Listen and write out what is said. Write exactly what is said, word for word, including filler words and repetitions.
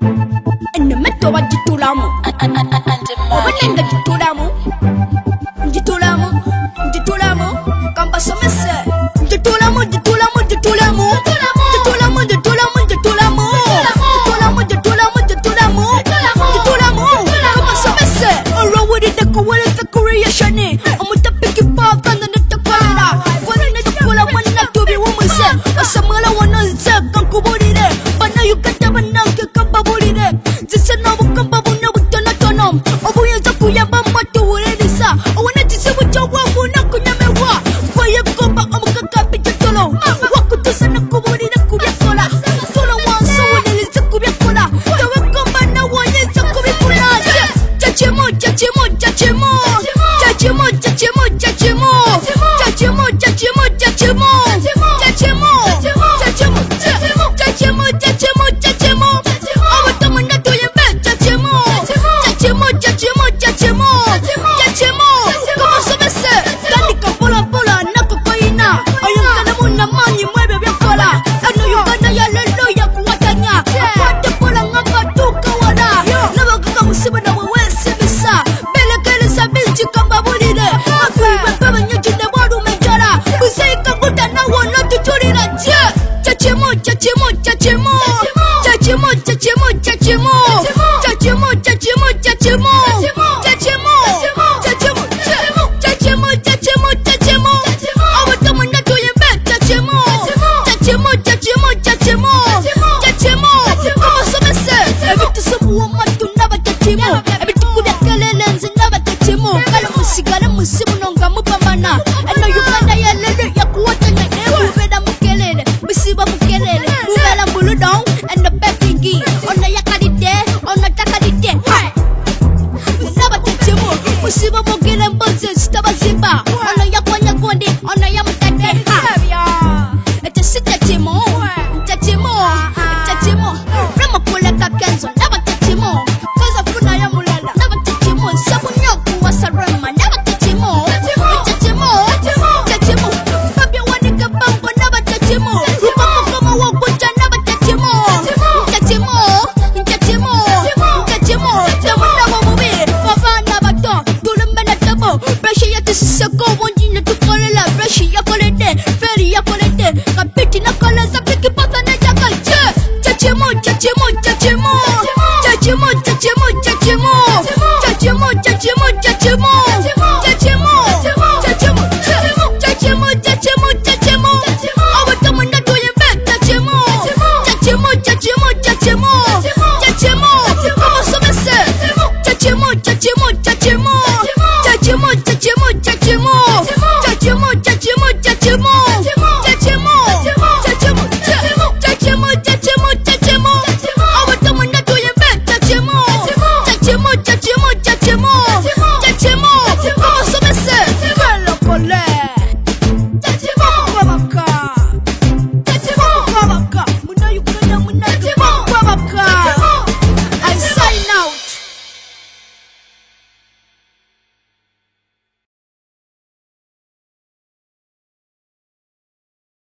Enemeto wa jitulamu Obanenga jitulamu Jitulamu Jitulamu Kamba somese Jitulamu Jitulamu Jitulamu Jitulamu Jitulamu Jitulamu Jitulamu Jitulamu Jitulamu Jitulamu Kamba somese Alrawuri deko wale zakuri ya shani Omutapiki paka na netakwala Kwani netakula wana tubi wumuse Asamala wana nzeka kuburire Bana yukata bana kekamba burire Zisa na wukamba buna wutana tonom Obuya zaku ya mama tuure nisa Owana jisi wucha wawu na kunyamewa Kwaya komba omukaka picha tolo Wakutusa na kuburire kubya kola Tolo wansu wunili zakubya kola Tawe komba na wanye zakubya kola Chachimo, chachimo, chachimo Chachimo, chachimo, chachimo Chachimo, chachimo, chachimo Chachimo, chachimo, chachimo Chachimo, chachimo Awatamu na tuyembe Chachimo, chachimo, chachimo, chachimo Chachimo, kama somese Gandika pola pola na kokoina Ayungana muna mani mwebe vyakola Ano yungana ya lelo ya kuwatanya Akwate pola ngamba tuka wala Naba kaka musiba na wawese bisa Bele kele sabiji kamba bulide Akui wepebe nyujine waru menjara Kuseika kuta na wana tuturira Che, chachimo, chachimo, chachimo Chachimo, chachimo, chachimo Chachimo, chachimo, chachimo Chachimo, chachimo, chachimo Chachimo, chachimo Awatamu na tuyembe Chachimo, chachimo, chachimo, chachimo Chachimo, kama somese Ebitu sumu wamatu naba chachimo Ebitu kubya kelele nzi naba chachimo Kala musigara musimu nonga mupambana Eno Uganda ya lele ya kuwatanya Ebu veda mukelele, bisiba mukelele Uvela mbuludong, eno pekingi Ona yakaride, ona takaride Naba chachimo, musiba mugile mboze Sitaba zimba, ona yakwanya kondi Ona ya mutade Ete si chachimo, chachimo, chachimo Rama kule kakenzo, naba chachimo Kaza funa ya mulala, naba chachimo Sabu nyoku wa sarama, naba chachimo Chachimo, chachimo Fabia wanika bambo, naba chachimo Rupamo kama wakucha, naba chachimo Chachimo, chachimo, chachimo Tamu naba mubi, wafana bato Tulumba na tabo, brashi ya tisisako Wanjina tukolela, brashi ya kolete Feri ya kolete, kapiti na koleza Piki pata na jaka, che Chachimo, chachimo, chachimo Chachimo, chachimo, chachimo Chachimo, chachimo, chachimo